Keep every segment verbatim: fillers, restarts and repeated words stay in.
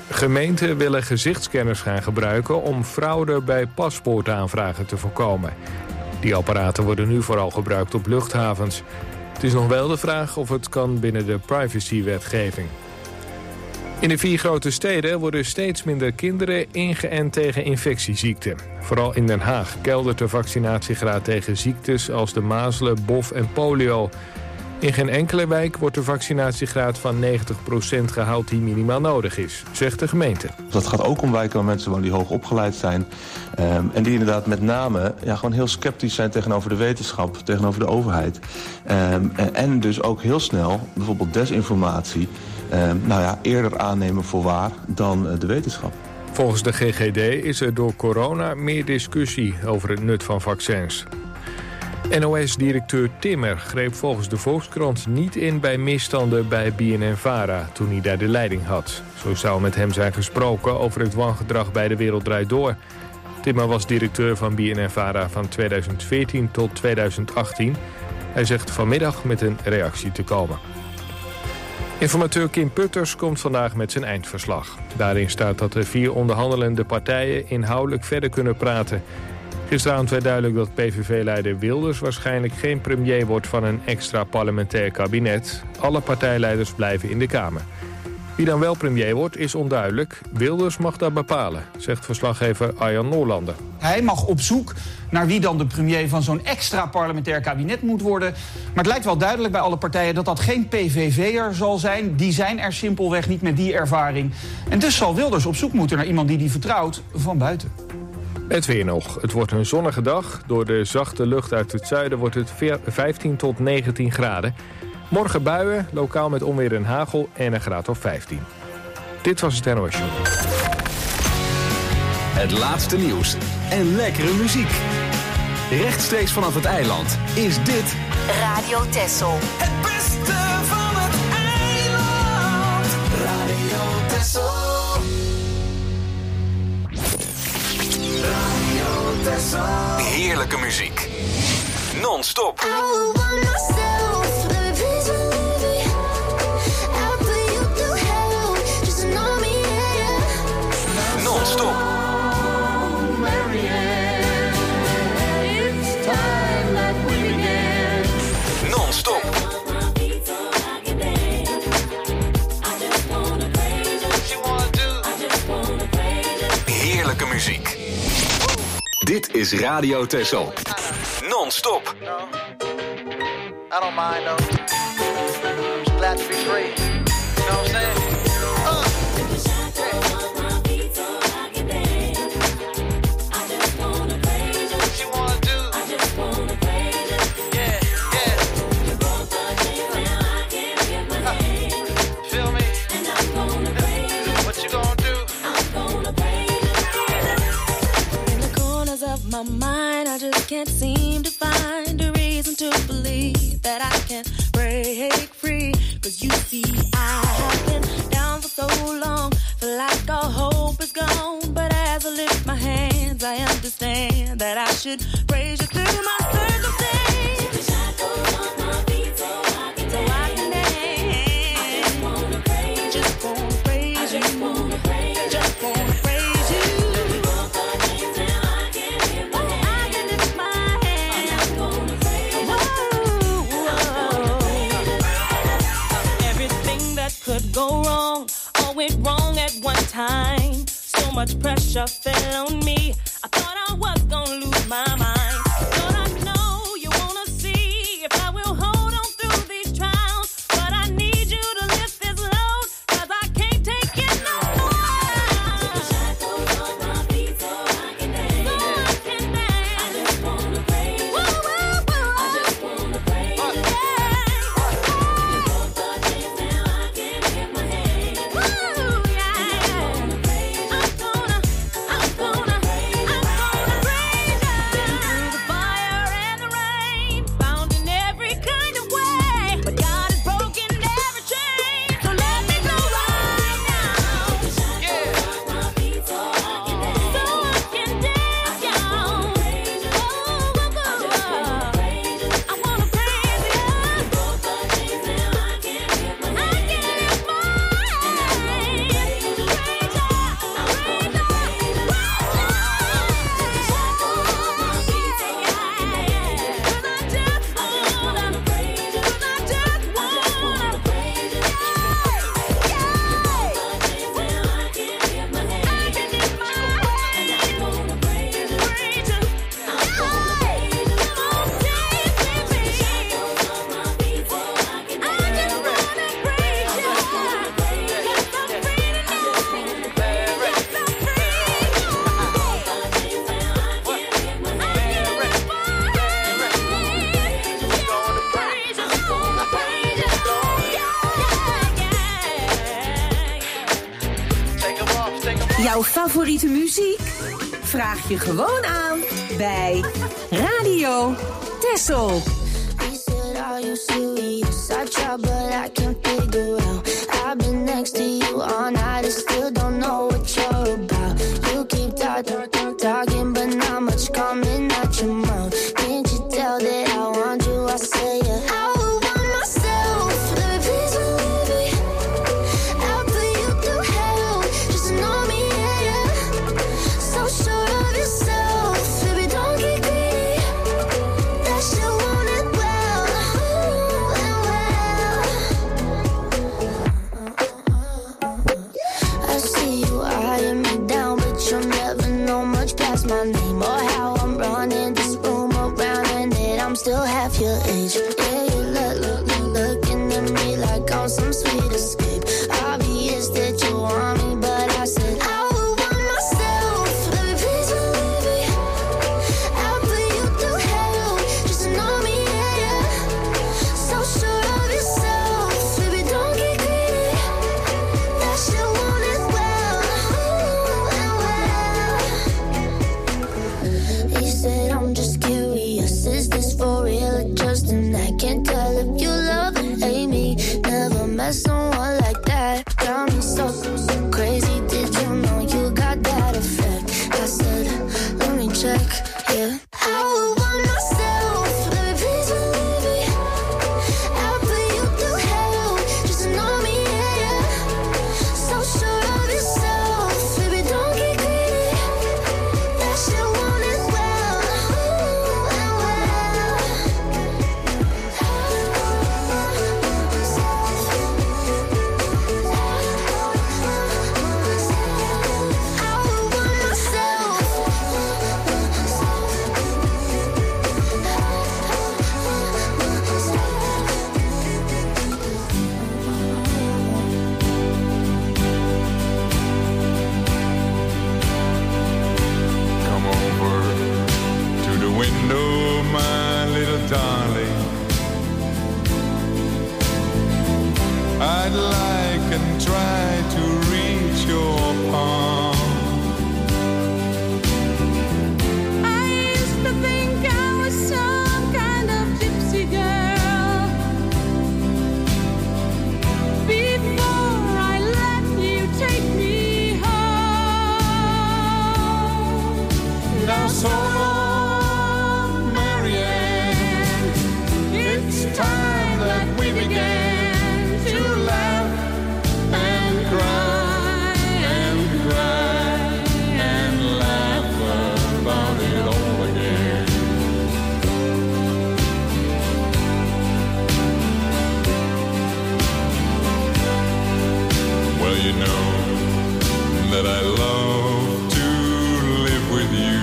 Gemeenten willen gezichtscanners gaan gebruiken om fraude bij paspoortaanvragen te voorkomen. Die apparaten worden nu vooral gebruikt op luchthavens. Het is nog wel de vraag of het kan binnen de privacywetgeving. In de vier grote steden worden steeds minder kinderen ingeënt tegen infectieziekten. Vooral in Den Haag keldert de vaccinatiegraad tegen ziektes als de mazelen, bof en polio. In geen enkele wijk wordt de vaccinatiegraad van negentig procent gehaald die minimaal nodig is, zegt de gemeente. Dat gaat ook om wijken waar mensen wonen die hoog opgeleid zijn. Um, en die inderdaad met name ja, gewoon heel sceptisch zijn tegenover de wetenschap, tegenover de overheid. Um, en, en dus ook heel snel bijvoorbeeld desinformatie um, nou ja, eerder aannemen voor waar dan uh, de wetenschap. Volgens de G G D is er door corona meer discussie over het nut van vaccins. N O S-directeur Timmer greep volgens de Volkskrant niet in bij misstanden bij B N N Vara toen hij daar de leiding had. Zo zou met hem zijn gesproken over het wangedrag bij De Wereld Draait Door. Timmer was directeur van B N N Vara van tweeduizend veertien tot tweeduizend achttien. Hij zegt vanmiddag met een reactie te komen. Informateur Kim Putters komt vandaag met zijn eindverslag. Daarin staat dat de vier onderhandelende partijen inhoudelijk verder kunnen praten. Gisteravond werd duidelijk dat P V V-leider Wilders waarschijnlijk geen premier wordt van een extra parlementair kabinet. Alle partijleiders blijven in de Kamer. Wie dan wel premier wordt is onduidelijk. Wilders mag dat bepalen, zegt verslaggever Arjan Noorlander. Hij mag op zoek naar wie dan de premier van zo'n extra parlementair kabinet moet worden. Maar het lijkt wel duidelijk bij alle partijen dat dat geen P V V'er zal zijn. Die zijn er simpelweg niet met die ervaring. En dus zal Wilders op zoek moeten naar iemand die die vertrouwt van buiten. Het weer nog. Het wordt een zonnige dag. Door de zachte lucht uit het zuiden wordt het vijftien tot negentien graden. Morgen buien, lokaal met onweer en hagel en een graad of vijftien. Dit was het N O S Show. Het laatste nieuws en lekkere muziek. Rechtstreeks vanaf het eiland is dit Radio Texel. Het beste van het eiland. Radio Texel. Radio Texel. Heerlijke muziek. Non-stop. Non-stop. Non-stop. Heerlijke muziek. Dit is Radio Texel. Non-stop. No, I don't mind though. I'm just glad to be free. You know what I'm saying? Uh. My mind, I just can't seem to find a reason to believe that I can break free. Cause you see, I have been down for so long, feel like all hope is gone. But as I lift my hands, I understand that I should praise you through my circumstance. Go wrong, all went wrong at one time. So much pressure fell on me. I thought I was gonna lose my mind. Thought I know you wanna see if I will hold on through these trials. But I need you to lift this load, cause I can't take it no more. Take the shackles off my feet so I can dance. So I can dance. I just wanna praise you. Woo, woo, woo. I just wanna praise you. Yeah. Jouw favoriete muziek? Vraag je gewoon aan bij Radio Tessel. Are you serious? I try, but I can't figure out. I've been next to you all night and still don't know what you're about. You keep talking, talking, but not much coming out your mouth. Can't you tell that I want you? I say yeah. I would want myself. Baby, please believe me. I'll put you through hell. Just know me, yeah, yeah. So sure of yourself. Baby, don't get greedy. That shit won't end well. I see you eyeing me down, but you'll never know much past my name or how I'm running this room around, and that I'm still half your age. Yeah, you look, look, look, looking at me like I'm some sweet escape. Obvious that you want me, but I said I would want myself. Baby, please believe me. I'll put you through hell. Just know me, yeah, yeah. So sure of yourself. Baby, don't get greedy. That shit won't end well. He said, I'm just curious. Is this for real or just an act? Can't tell if you love or hate me. Never met someone like that. Got me so, so crazy. Did you know you got that effect? I said, let me check, yeah. I would want myself. Baby, please believe me. I'll put you through hell. Just know me, yeah, yeah. So sure of yourself. Baby, don't get greedy. That shit won't end well. I would want myself. Come over to the window, my little darling. I'd like and try to reach your palm. I used to think I was some kind of gypsy girl before I let you take me home. Now so long, Marianne. It's time that we began to laugh and cry and cry and laugh about it all again. Well, you know that I love to live with you,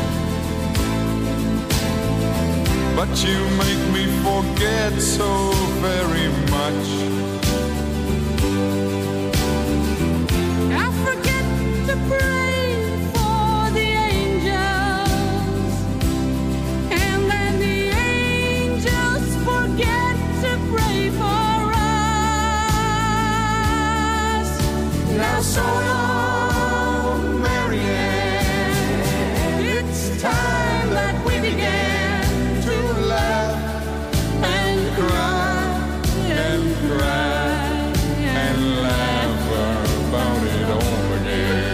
but you make me forget so very much. I forget to pray for the angels, and then the angels forget to pray for us. Now so long, Marianne. It's time that we began to laugh and cry and cry and laugh about it all again.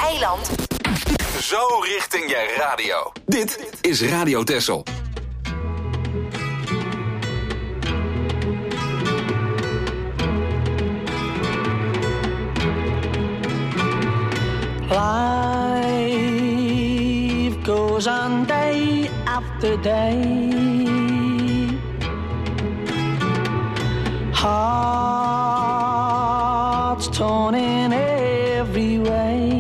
eiland. Zo richting je radio. Dit is Radio Texel. Life goes on day after day. Hearts torn in every way.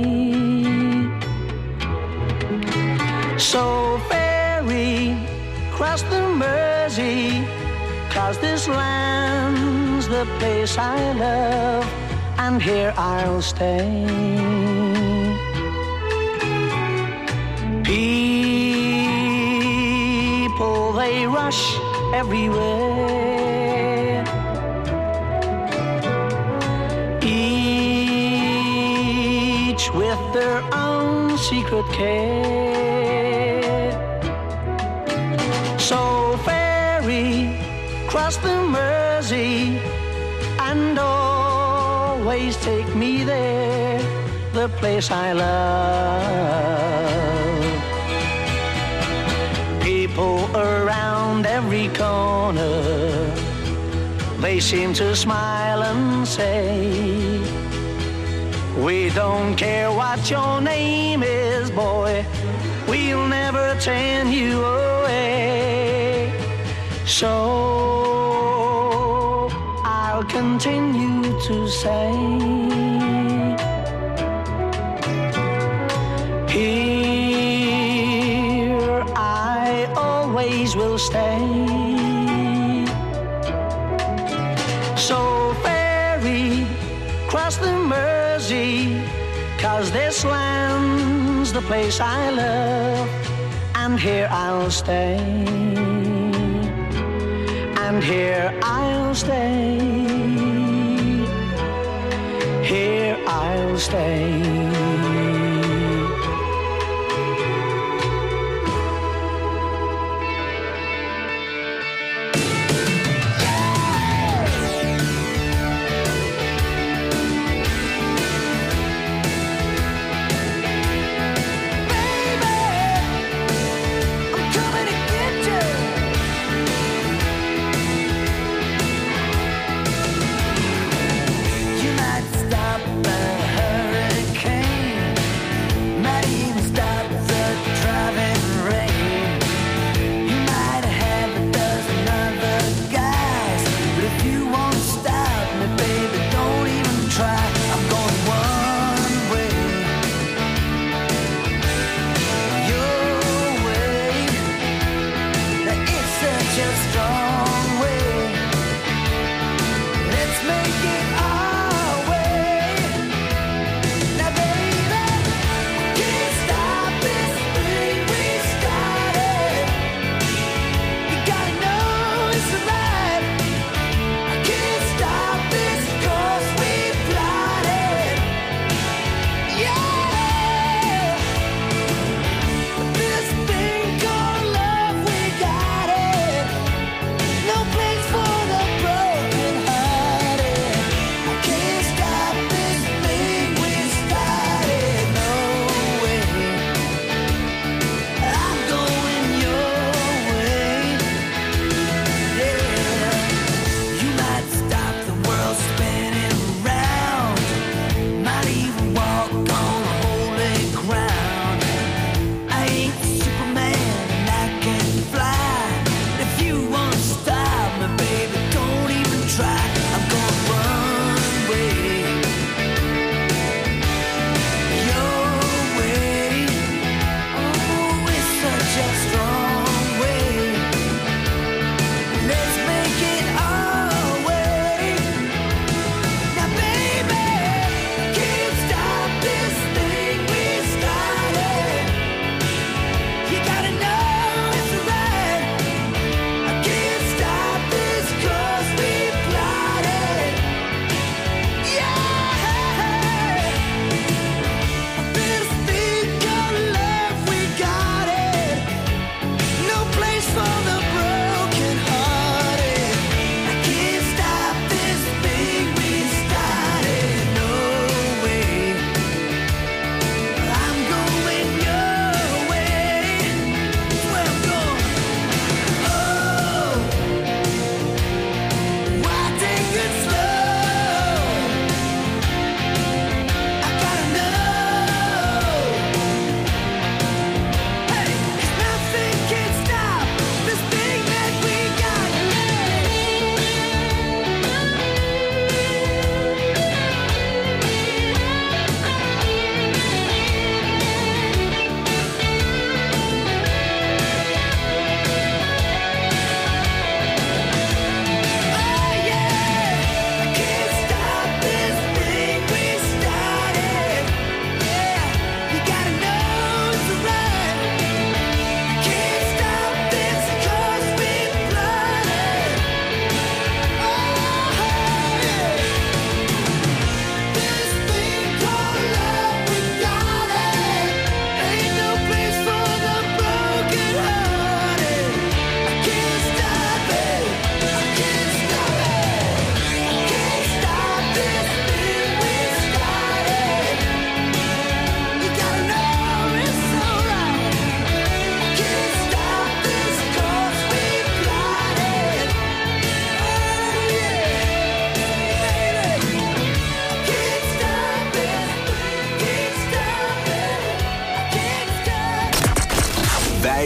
So ferry cross the Mersey, 'cause this land's the place I love, and here I'll stay. People, they rush everywhere, each with their own secret care. So ferry cross the Mersey and always take me there, the place I love. People around every corner, they seem to smile and say, we don't care what your name is, boy, we'll never turn you away. So I'll continue to say, here I always will stay. So ferry cross the Mersey, 'cause this land's the place I love, and here I'll stay, and here I'll stay, here I'll stay. You might stop the hurricane.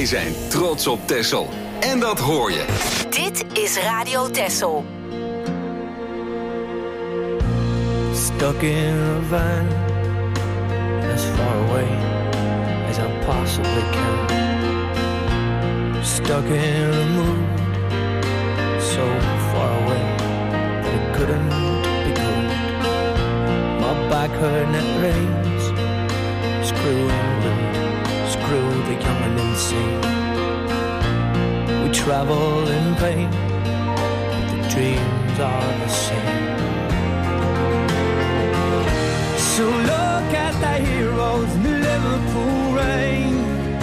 Wij zijn trots op Texel. En dat hoor je. Dit is Radio Texel. Stuck in a van as far away as I possibly can. Stuck in a mood so far away that it couldn't be good. My back hurt and it rains. Screw England, screw the young and insane. We travel in vain, but the dreams are the same. So look at the heroes in the Liverpool rain.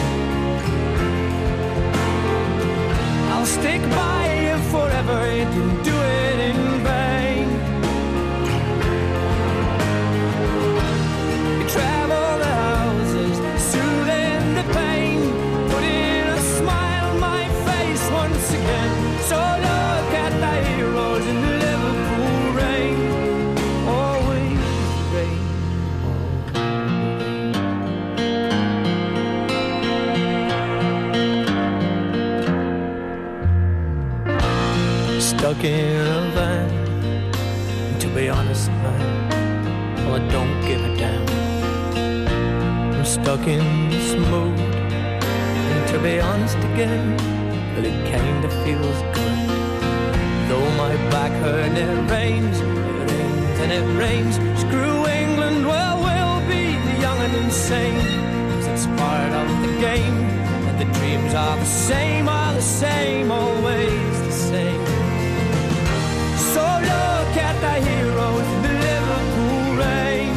I'll stick by you forever, you didn't do it in vain. You travel the houses, soothing the pain, putting a smile on my face once again. So look at the heroes in the Liverpool rain. Always rain. Stuck in a van, to be honest, man, well, I don't give a damn. I'm stuck in this mood, and to be honest again, well, it kinda feels good. Though my back hurt and it rains, it rains and it rains. Screw England, well, we'll be young and insane, 'cause it's part of the game, and the dreams are the same, are the same, always the same. So look at the heroes in the Liverpool rain.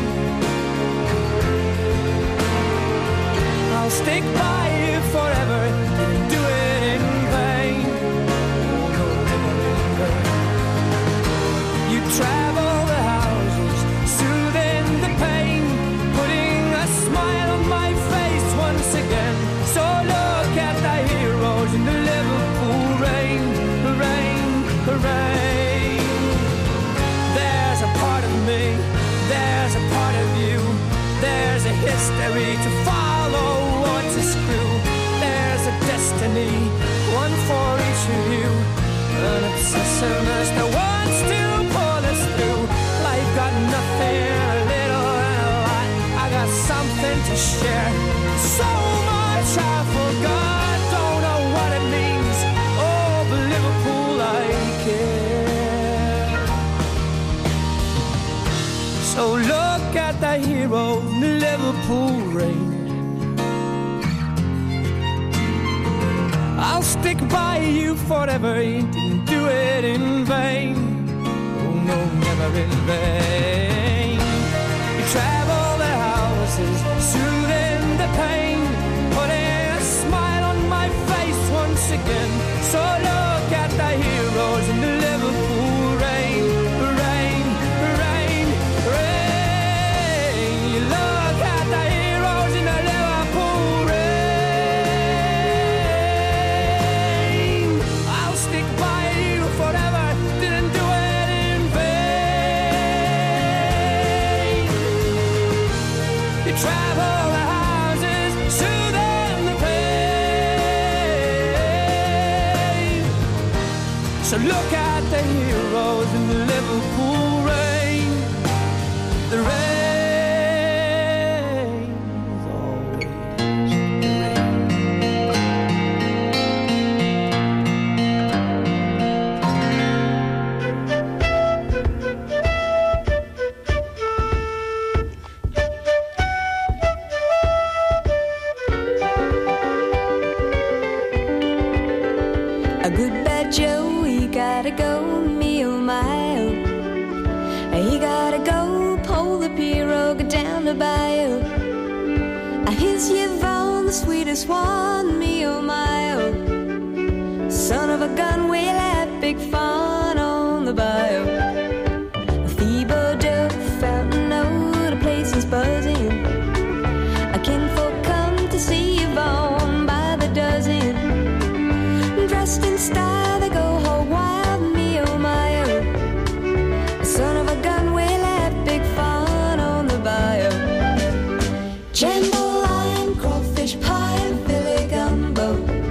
I'll stick by you forever, didn't do it in vain. Oh, no, never in vain. You travel the houses, soothing the pain, putting a smile on my face once again. So look at the heroes in the Liverpool rain, rain, rain. There's a part of me, there's a part of you, there's a history to follow or to screw. There's a destiny, one for each of you, an obsessiveness that wants to pull us through. Life got nothing, a little and a lot. I got something to share, so much I forgot. Don't know what it means, oh, but Liverpool I care. So look at the hero in the Liverpool rain. I'll stick by you forever, you didn't do it in vain. Oh no, never in vain. You travel the houses, soothing the pain, putting a smile on my face once again. So look at the heroes in the Liverpool rain, rain, rain, rain. You look at the heroes in the Liverpool rain. I'll stick by you forever, didn't do it in vain. You travel the houses, soothing the pain. So look at the heroes in the Liverpool rain. The rain is always the rain. A good bad Joe, he gotta go, me oh my oh. He gotta go, pull the pirogue down the bayou. Here's Yvonne, the sweetest one, me oh my oh. Son of a gun, we'll have big fun on the bayou. Thibaudot, Fountain Road, the place is buzzing. A kinfolk come to see Yvonne by the dozen. Dressed in style, they go whole wild, me oh my oh. Son of a gun, we'll have big fun on the bayou. Jambalaya, crawfish pie, Philly gumbo.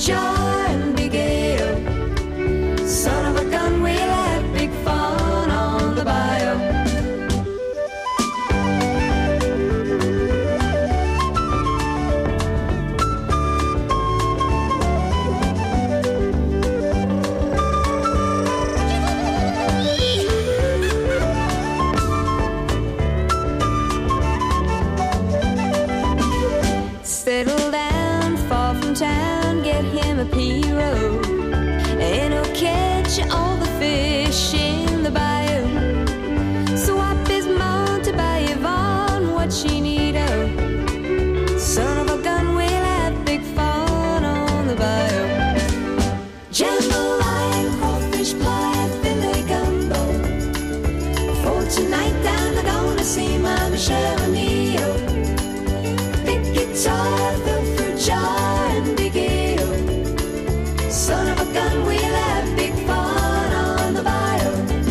jar and big ale. Son of a gun, we'll have big fun on the bayou. Settle down, far from town, get him a pirogue, and he'll catch all the fish in the bayou. Swap his mount to buy Yvonne what she need, oh. Son of a gun, we'll have big fun on the bayou. Jambalaya, crawfish pie, filet gumbo. For tonight I'm gonna see my Michelle and Neo. Big guitar, the fruit jar and big ale. Son of a gun, we'll have big fun on the bayou.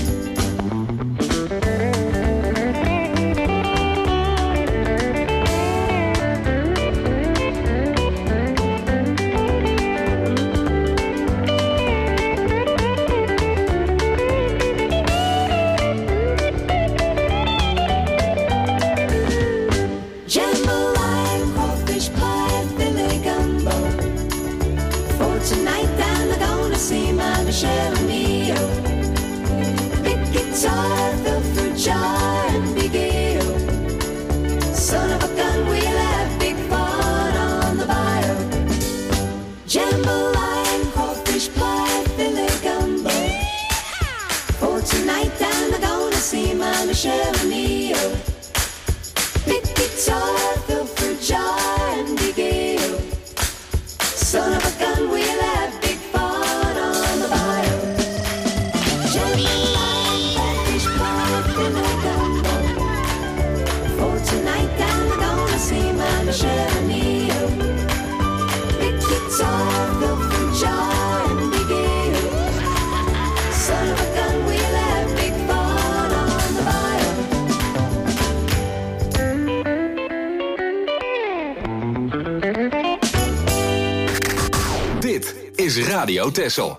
Jambalaya, crawfish pie, filet gumbo. For tonight I'm gonna see my Michelle and Neo. Big guitar, the fruit jar and big ale. Son of a gun, we'll have big fun on the bayou. Jambalaya, crawfish pie, filet gumbo. For tonight I'm gonna see my Michelle and Neo. Big guitar, the fruit jar and big ale. Son of a gun, we'll have big fun on the bayou. Jambalaya, crawfish pie, filet gumbo. For tonight I'm gonna see my Michelle and Neo. Big guitar, the fruit jar and big ale. Son of a gun, we'll have big fun on the bayou. Dit is Radio Texel.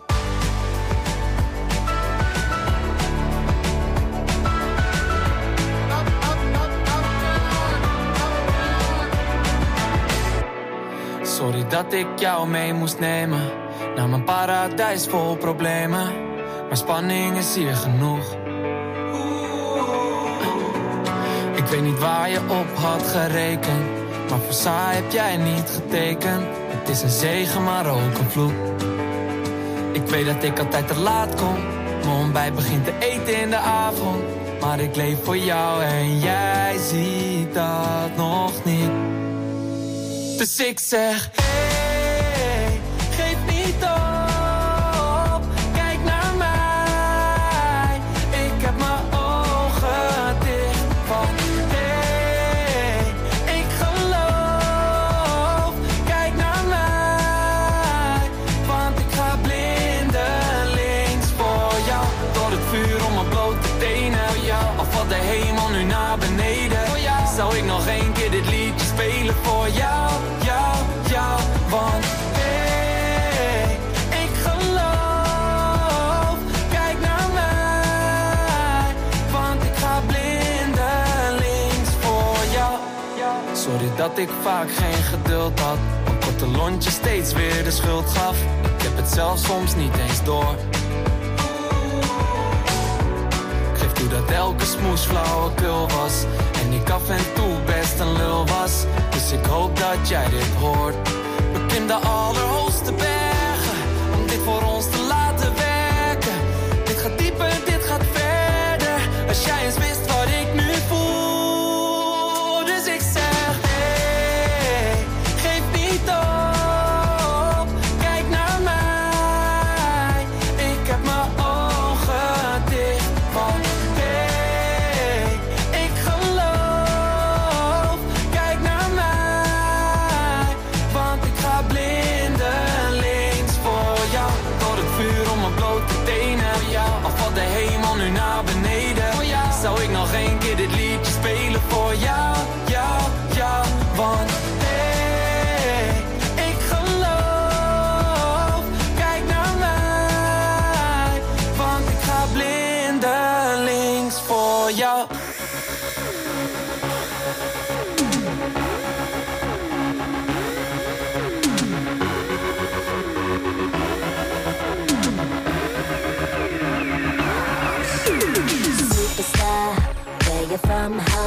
Sorry dat ik jou mee moest nemen naar mijn paradijs vol problemen. Maar spanning is hier genoeg. Ik weet niet waar je op had gerekend, maar voor saai heb jij niet getekend. Het is een zegen, maar ook een vloek. Ik weet dat ik altijd te laat kom. Mijn ontbijt begint te eten in de avond. Maar ik leef voor jou en jij ziet dat nog niet. Dus ik zeg, hey, geef niet op. Kijk naar mij. Ik heb mijn ogen dicht. Van hey, ik geloof. Kijk naar mij. Want ik ga blindelings voor jou. Door het vuur om mijn blote tenen. Al valt de hemel nu naar beneden. Zou ik nog één keer dit liedje spelen voor jou, jou, jou. Want hey, ik geloof. Kijk naar mij. Want ik ga blindelings voor jou. Sorry dat ik vaak geen geduld had. Een korte lontje steeds weer de schuld gaf. Ik heb het zelf soms niet eens door. Ik geef toe dat elke smoes flauwekul was. En ik af en toe best een lul was. Dus ik hoop dat jij dit hoort. Beklim de allerhoogste bergen om dit voor ons te laten werken. Dit gaat dieper, dit gaat verder. Als jij eens wist wat ik nu voel. Dus ik zeg, hey, geef niet op. Kijk naar mij. Ik heb mijn ogen dicht. Want hey, ik geloof. Kijk naar mij. Want ik ga blindelings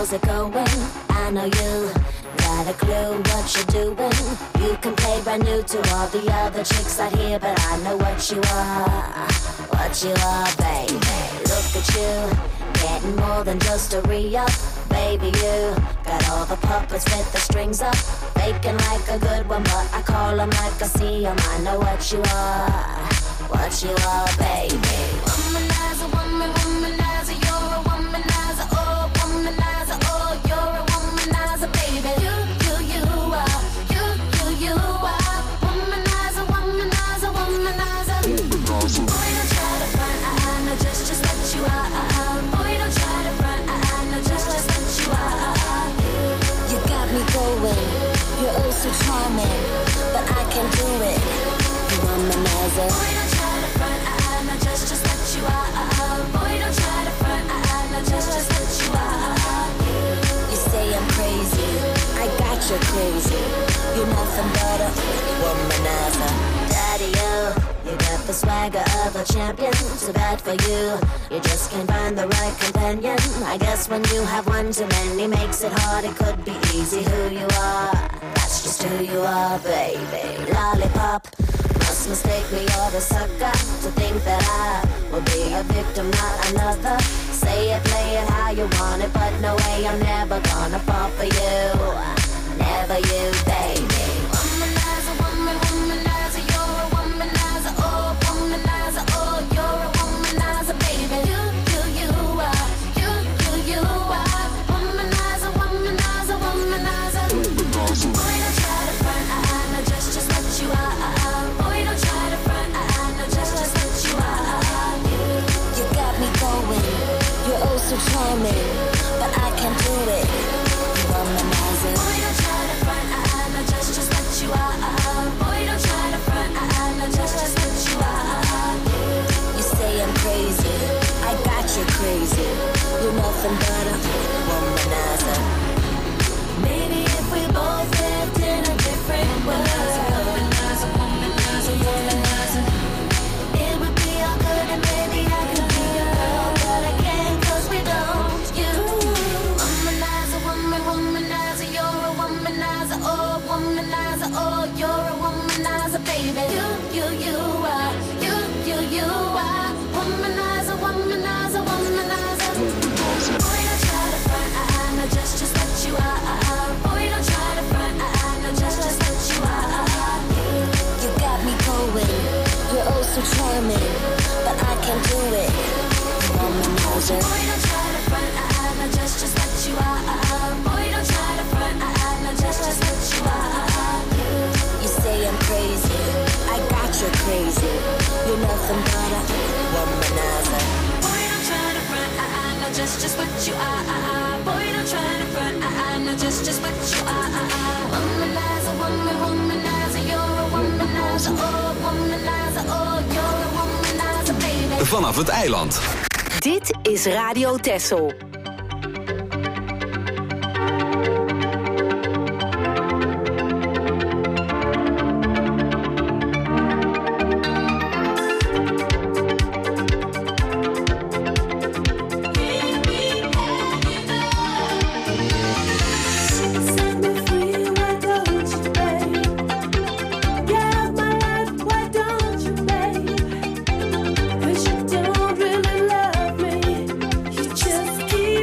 how's it going? I know you got a clue what you're doing. You can play brand new to all the other chicks out here, but I know what you are, what you are, baby. Look at you, getting more than just a re-up. Baby, you got all the puppets with the strings up, faking like a good one, but I call them like I see them. I know what you are, what you are, baby. Womanizer, woman, womanizer, you're a womanizer, oh, womanizer, oh, you're a womanizer, baby. You, you, you are, you, you, you are, womanizer, womanizer, womanizer. Boy, don't try to front, I, I know just, just what you are. Boy, don't try to front, I, I know just, just what you are. You got me going, you're oh so charming, but I can do it. You womanizer. Boy, don't try to front, I, I know just, just what you are. Boy, don't try to front, I, I know just, just what you are. You say I'm crazy, I got you crazy. You're nothing but a womanizer. Daddy-o, you got the swagger of a champion. Too bad for you, you just can't find the right companion. I guess when you have one too many makes it hard. It could be easy who you are, that's just who you are, baby. Lollipop, must mistake me or the sucker to think that I will be a victim, not another. Say it, play it how you want it, but no way, I'm never gonna fall for you. Never you, baby. Womanizer, woman, womanizer, you're a womanizer, oh, womanizer, oh, you're a womanizer, baby. You, you, you are, you, you, you are, womanizer, womanizer, womanizer. Boy, don't try to front, I, I know just, just what you are. Boy, don't try to front, I, I know just, just what you are. You got me going, you're oh so charming, but I can do it. You womanizer. Boy, don't try to front, I, I know just, just what you are. Boy, don't try to front, I, I know just, just what you are. You say I'm crazy, I got you crazy. You're nothing but a womanizer. Maybe if we both lived in a different world, womanizer, womanizer, womanizer, it would be all good and maybe I could be your girl, but I can't 'cause we don't. You, womanizer, woman, womanizer, you're a womanizer, oh, womanizer, oh, you're a womanizer, baby. You, you, you are, you, you, you are, womanizer, womanizer, womanizer. Boy, don't try to front, I, I know just, just what you are. Boy, don't try to front, I, I know just, just what you are. You got me going, you're oh so charming, but I can do it. Womanizer. Boy, don't try to front, I, I know just, just what you are. Boy, don't try to front, I, I know just, just what you are. You say I'm crazy, I got you crazy. You're nothing but a womanizer. Boy, don't try to front, I, I know just, just what you are. Boy, don't try to front, I, I know just, just what you are. Womanizer, woman, womanizer, you're a womanizer, oh, womanizer, oh, you're a womanizer, baby. Vanaf het eiland. Dit is Radio Texel. Cause you don't really love me, you just keep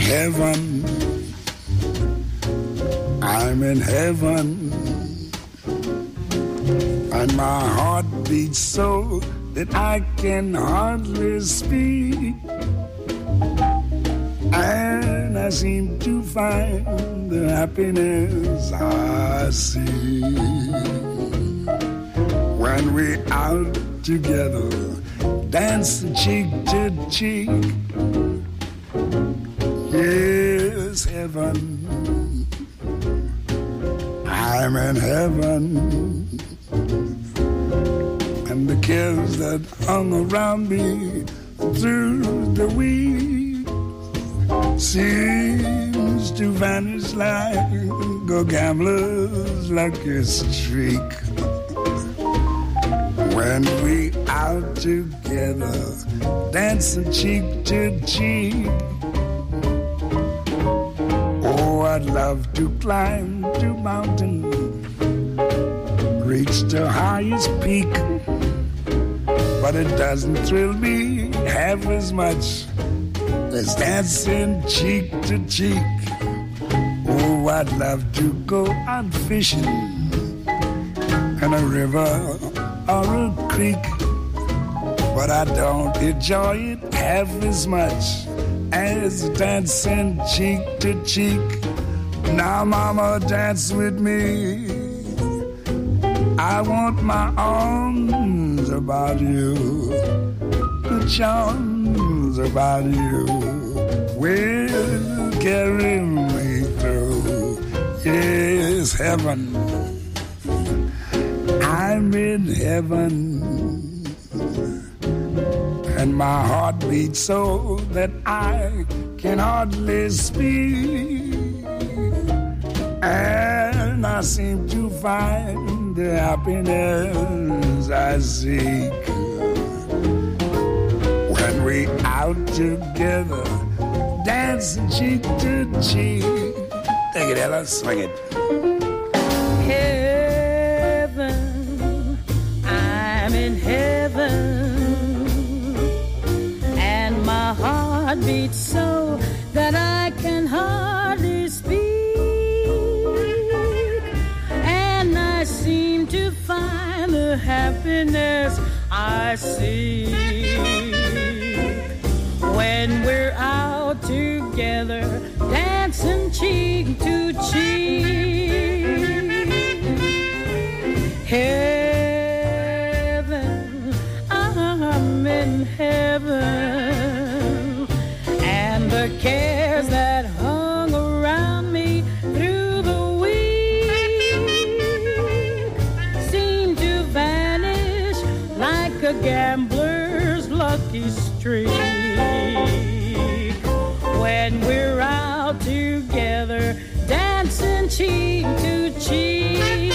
heaven. I'm in heaven. And my heart beats so that I can hardly speak. And I seem to find the happiness I see when we're out together, dancing cheek to cheek. Yes, heaven. I'm in heaven. And the cares that hung around me through the week seems to vanish like a gambler's lucky streak. When we out together, dancing cheek to cheek. Oh, I'd love to climb to mountain, reach the highest peak, but it doesn't thrill me half as much as dancing cheek to cheek. Oh, I'd love to go out fishing in a river or a creek, but I don't enjoy it half as much as dancing cheek to cheek. Now, mama, dance with me. I want my arms about you, the charms about you will carry me through. Yes, heaven. I'm in heaven. And my heart beats so that I can hardly speak. And I seem to find the happiness I seek when we out together, dancing cheek to cheek. Take it, Ella, swing it. Heaven, I'm in heaven, and my heart beats so that I can hardly speak. Seem to find the happiness I seek when we're out together, dancing cheek to cheek. Heaven, I'm in heaven, and the cares that hung around me through the a gambler's lucky streak. When we're out together, dancing cheek to cheek.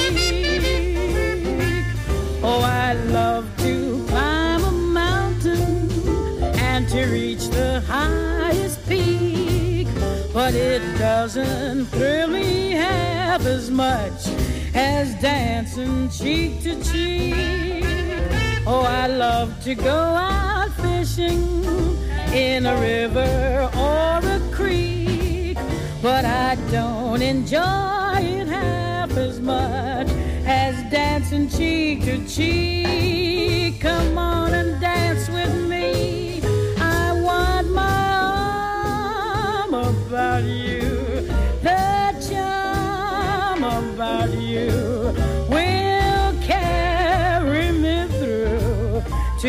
Oh, I love to climb a mountain and to reach the highest peak, but it doesn't thrill me half as much as dancing cheek to cheek. Oh, I love to go out fishing in a river or a creek, but I don't enjoy it half as much as dancing cheek to cheek. Come on and dance with me. I want my arm about you, the charm about you will carry me to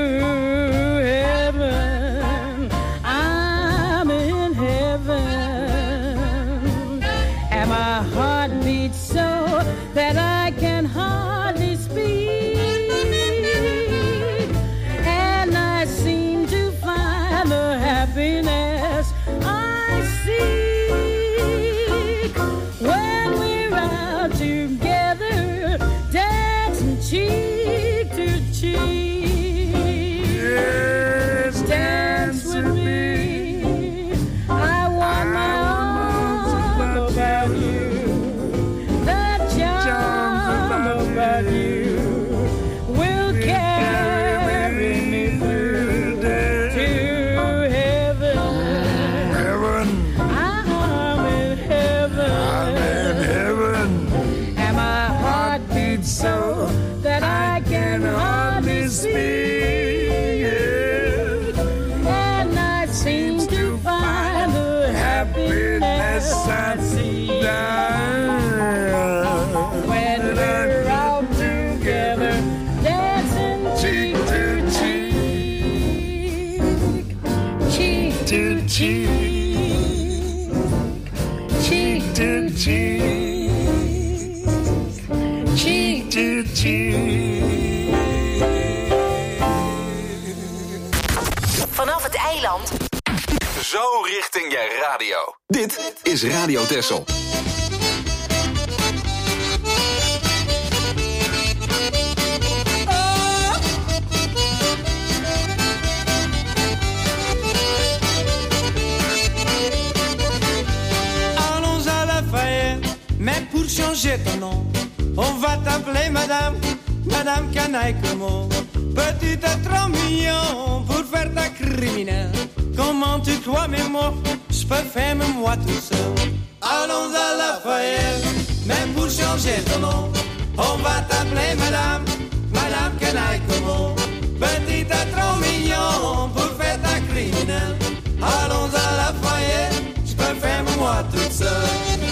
heaven. I'm in heaven, and my heart beats so that I can hardly speak, and I seem to find the happiness I seek when we're out together, upside down. When we're all together, dancing cheek to cheek, cheek to cheek, cheek to cheek, cheek to cheek. Vanaf het eiland. Zo richting je radio. Dit is Radio Texel. Allons à Lafayette, mais pour changer ton nom, on va t'appeler Madame, Madame Canaille Como. Petite est trop mignon pour faire ta criminelle. Comment tu crois, mais moi, je peux faire même moi tout seul. Allons à Lafayette, mais pour changer ton nom, on va t'appeler Madame, Madame Canaille Como. Petite est trop mignon pour faire ta criminelle. Allons à Lafayette, je peux faire même moi tout seul.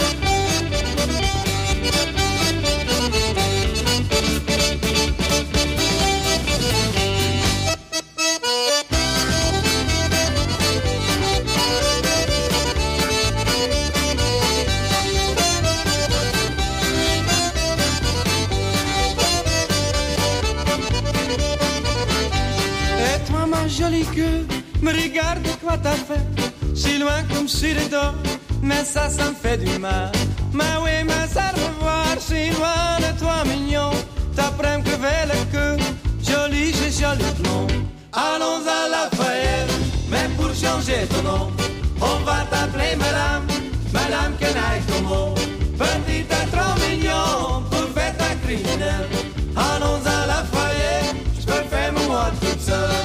Jolie queue, me regarde quoi t'as fait. Si loin comme sur les dos, mais ça, ça me fait du mal. Mais oui, mais à revoir, si loin de toi, mignon. T'apprends que vers le queue, joli, j'ai joli blond. Allons à Lafayette, mais pour changer ton nom, on va t'appeler Madame, Madame Canaille Como. Petite est trop mignon pour faire ta criminelle. Allons à Lafayette, je peux faire moi toute seule.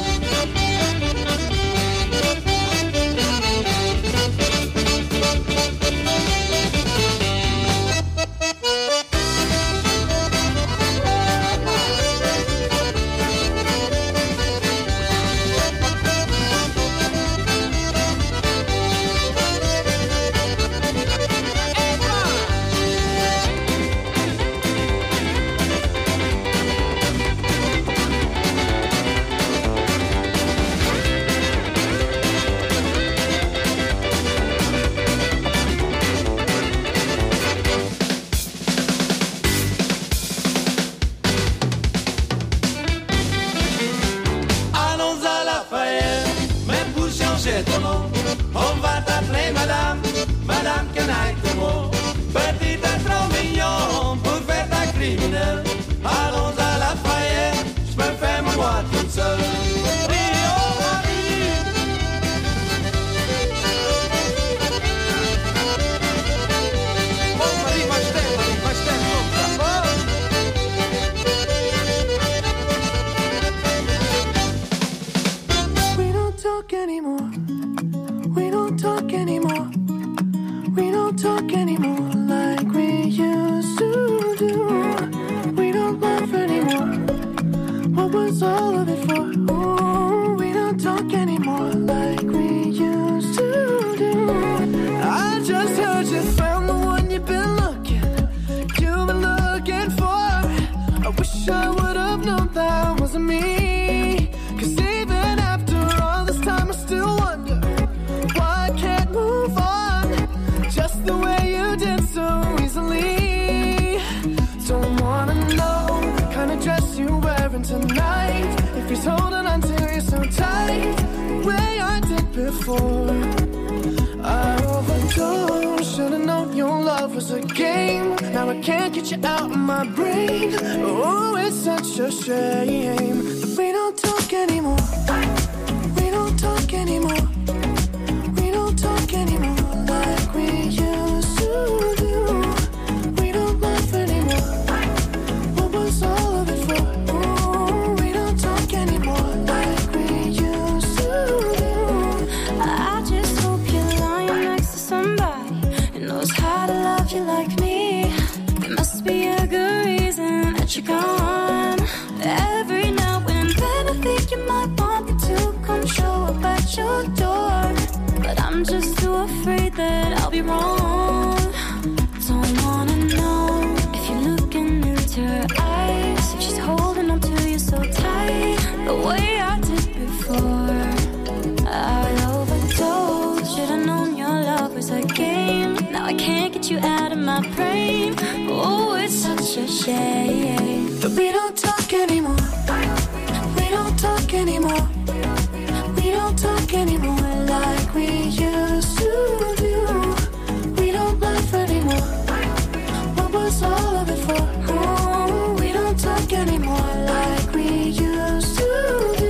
On va t'appeler Madame, Madame Canaille Como. Petite est trop mignon pour faire ta criminelle. Allons à Lafayette, je me fais moi toute seule. We don't talk anymore. We don't talk anymore. We don't talk anymore like we used to do. We don't laugh anymore. What was all of it for? Ooh, we don't talk anymore like we used to do. I just heard you found the one you've been looking, you've been looking for. I wish I would have known that wasn't me. 'Cause even after all this time I still wonder why I can't move on just the way you did so easily. Don't wanna know the kind of dress you're wearing tonight, if he's holding on to you so tight, the way I did before. I overdosed, should've known your love was a game. Now I can't get you out of my brain. Oh, it's such a shame that we don't talk anymore. We don't talk anymore. We don't talk anymore like we used to do. We don't laugh anymore. What was all of it for? Ooh, we don't talk anymore like we used to do. I just hope you're lying next to somebody who knows how to love you like me. There must be a good reason that you're gone. Every now and then I think you might want me to come show up at your door. Now I can't get you out of my brain. Oh, it's such a shame that we don't talk anymore. We don't talk anymore. We don't talk anymore like we used to do. We don't laugh anymore. What was all of it for? Oh, we don't talk anymore like we used to do.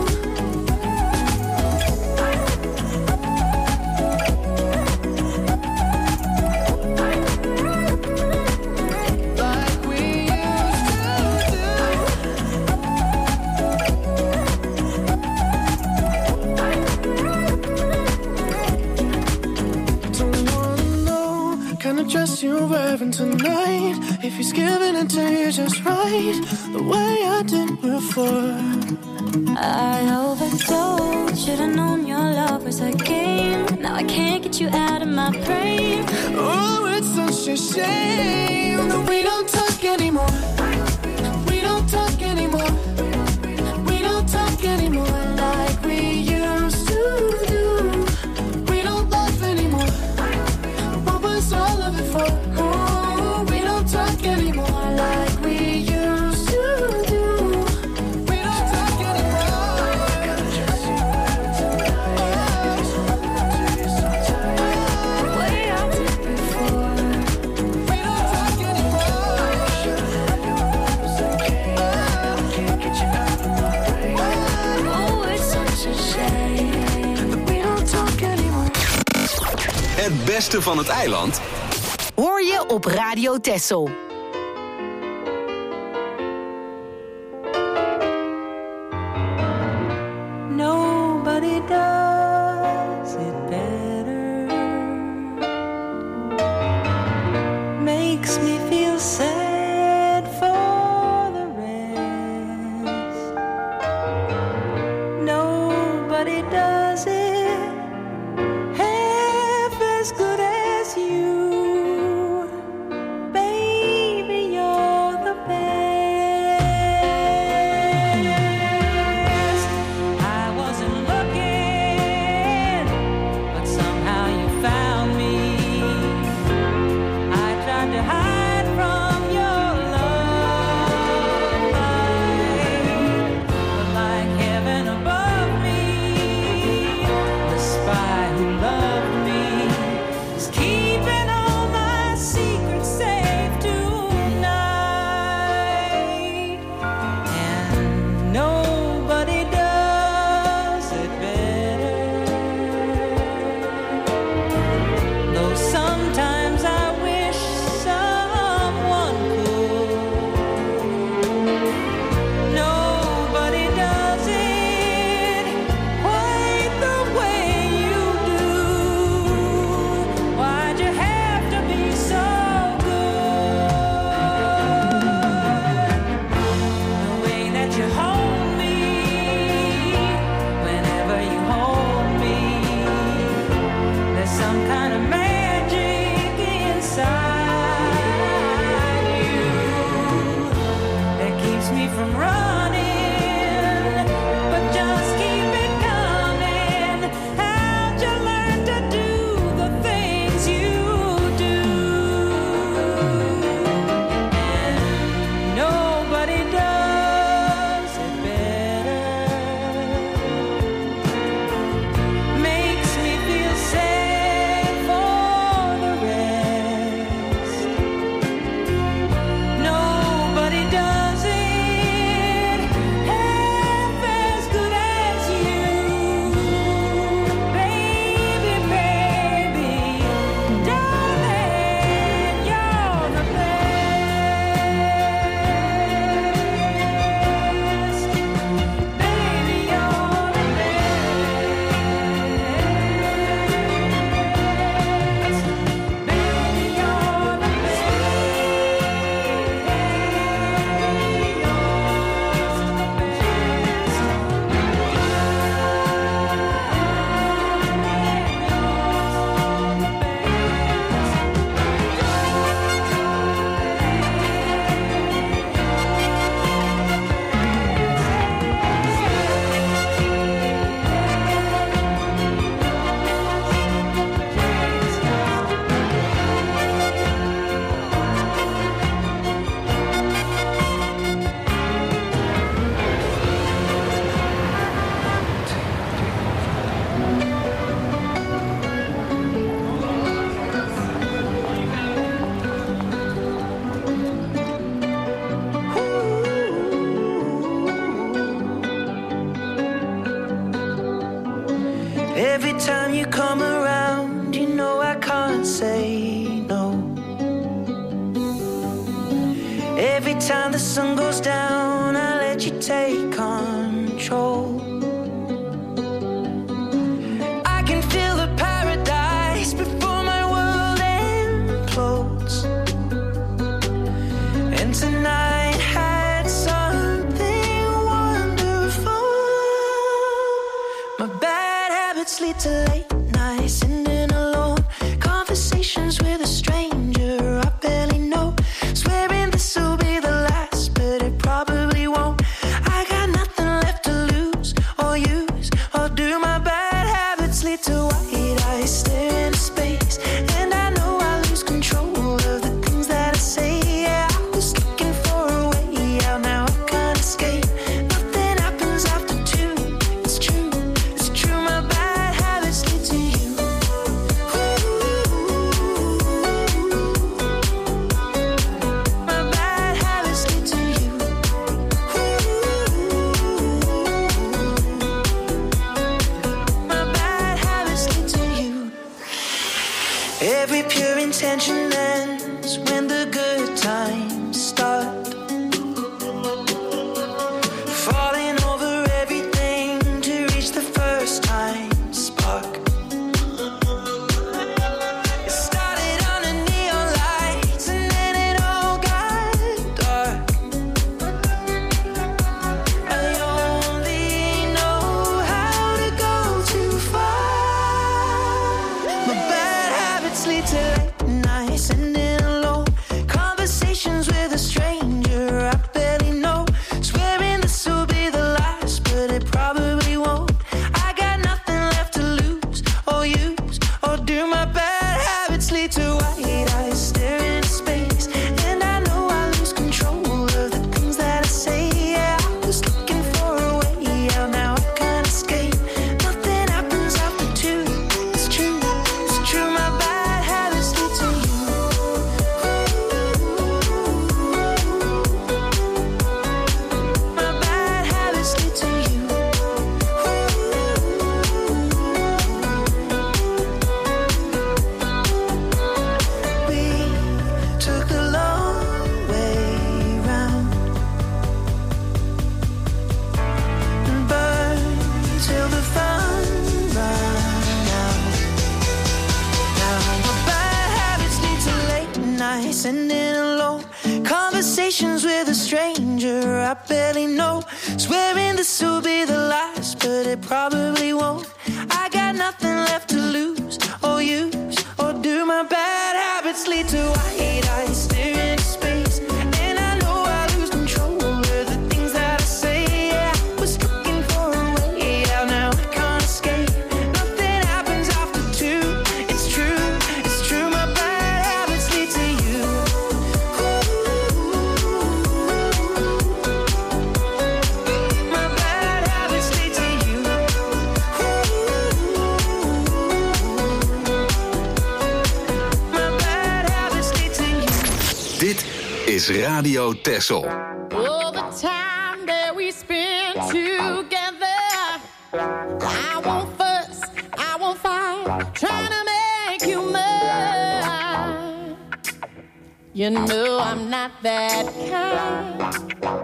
Dress you're wearing tonight. If he's giving it to you just right, the way I did before. I overdosed. Should've known your love was a game. Now I can't get you out of my brain. Oh, it's such a shame that we don't talk anymore. We don't talk anymore. We don't talk anymore like we used to do. We don't laugh anymore. What was all of it for? Oh, we don't talk anymore like we used to do. We don't talk anymore. The way I did before. We don't talk anymore. Can't get you out of my brain. Oh, it's such a shame that we don't talk anymore. Het beste van het eiland hoor je op Radio Texel. Nobody does it better. Makes me feel sad for the rest. Nobody does it half as good as you, baby. the sun goes down, I let you take control. I can feel the paradise before my world implodes. And tonight had something wonderful. My bad habits lead to late nights, ending alone. Conversations with a stranger I barely know. Swearing this will be the last, but it probably won't. I got nothing left to lose or use or do. My bad habits lead to white eyes staring into space, and I know I lose control of the things that I say. Yeah, I was looking for a way out, now I can't escape. Nothing happens after two. It's true, it's true. My bad habits lead to you. My bad habits lead to you. My bad habits lead to you. Every pure intention ends when the good times start. Falling over everything to reach the first time spark. It started on a neon lights and then it all got dark. I only know how to go too far. My bad habits lead to late nights, ending alone. Conversations with a stranger I barely know. Swearing this will be the last, but it probably won't. I got nothing left to lose or use or do. My bad habits lead to white eyes staring into space, and I know I lose control of the things that I say. Yeah, I was looking for a way out, now I can't escape. Nothing happens after two. It's true, it's true. My bad habits lead to you. My bad habits lead to you. We took the long way round and burned till the fun ran out. Now my bad habits lead to late nights, ending alone. Conversations with a stranger I barely know. Swearing this will be the last, but it probably won't. I got nothing left to lose or use or do. My bad habits lead to white eyes staring into space, and I know I lose control of the things that I say. Yeah, I was looking for a way out, now I can't escape. Nothing happens after two. It's true, it's true. My bad habits lead to you. My bad habits lead to you. My bad habits lead to you. Dit is Radio Texel. All the time that we spend together, I won't fuss, I won't fight, trying to make you mine. You know I'm not that kind.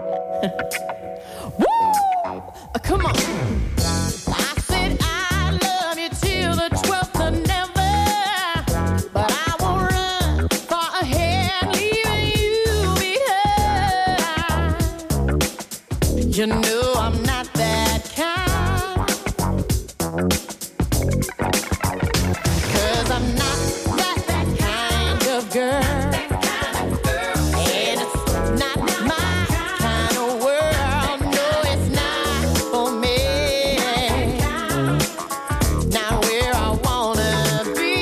Woo! Come on. I said I love you till the twelfth of never, but I won't run far ahead, leaving you behind. You know I'm not that kind, 'cause I'm not that, that kind of girl. And it's not my kind of world. No, it's not for me. Not where I wanna be.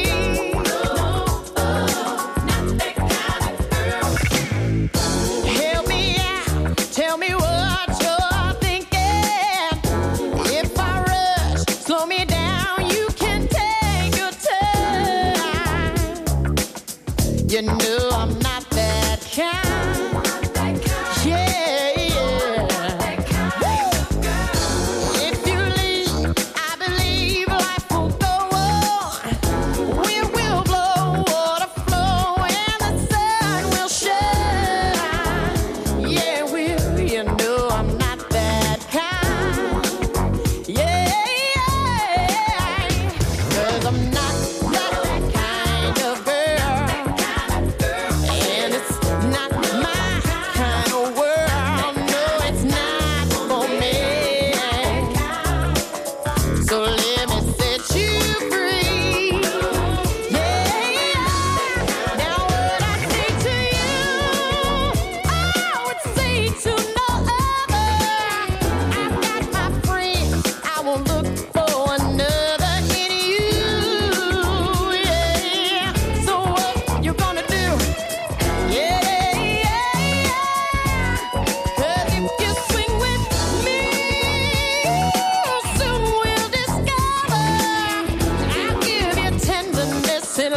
Help me out, tell me what you're thinking. If I rush, slow me down, you can take your time. You know I'm not that kind. Yeah, yeah. If you leave, I believe life will go on. Wind will blow, water flow, and the sun will shine. Yeah,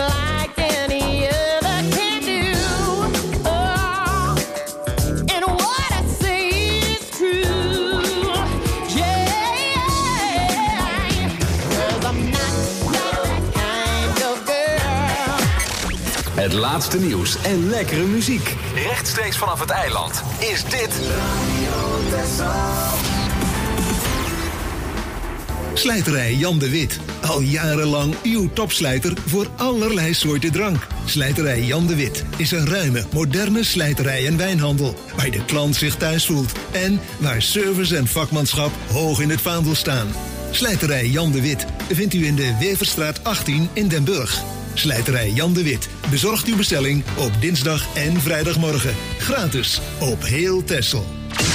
like any other can do. Oh, and what I say is true. Yeah, 'cause I'm not that kind of girl. Het laatste nieuws en lekkere muziek. Rechtstreeks vanaf het eiland is dit Slijterij Jan de Wit. Al jarenlang uw topslijter voor allerlei soorten drank. Slijterij Jan de Wit is een ruime, moderne slijterij en wijnhandel. Waar de klant zich thuis voelt. En waar service en vakmanschap hoog in het vaandel staan. Slijterij Jan de Wit vindt u in de Weverstraat achttien in Den Burg. Slijterij Jan de Wit bezorgt uw bestelling op dinsdag en vrijdagmorgen. Gratis op heel Texel.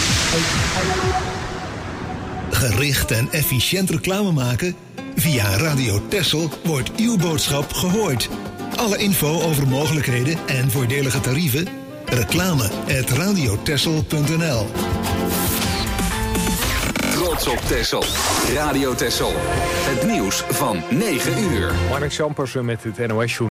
Gericht en efficiënt reclame maken? Via Radio Texel wordt uw boodschap gehoord. Alle info over mogelijkheden en voordelige tarieven? Reclame at radiotexel punt n l. Trots op Texel. Radio Texel. Het nieuws van negen uur. Mark Champersen met het N O S-journaal.